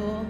cielo.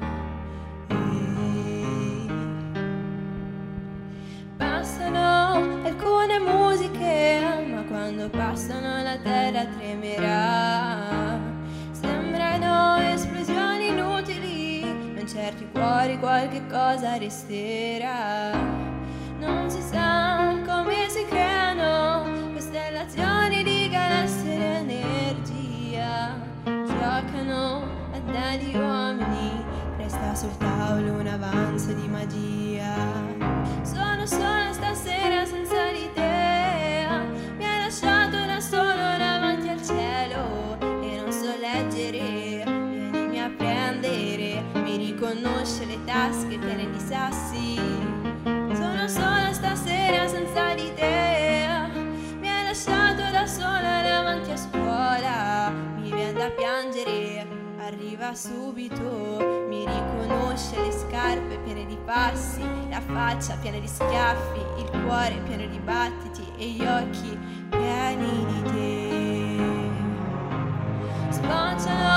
Passano alcune musiche, ma quando passano la terra tremerà. Sembrano esplosioni inutili, ma in certi cuori qualche cosa resterà. Non si sa come si creano costellazioni di galassie di energia. Giocano a dadi uomini, resta sul tavolo un avanzo di magia. Sono sola stasera senza di te, mi hai lasciato da solo davanti al cielo e non so leggere, vienimi a prendere, mi riconosce le tasche piene di sassi. Sono sola stasera senza di te, mi hai lasciato da sola davanti a scuola, mi viene da piangere, arriva subito, mi riconosce le scarpe piene di passi, la faccia piena di schiaffi, il cuore pieno di battiti e gli occhi pieni di te. Sbocciano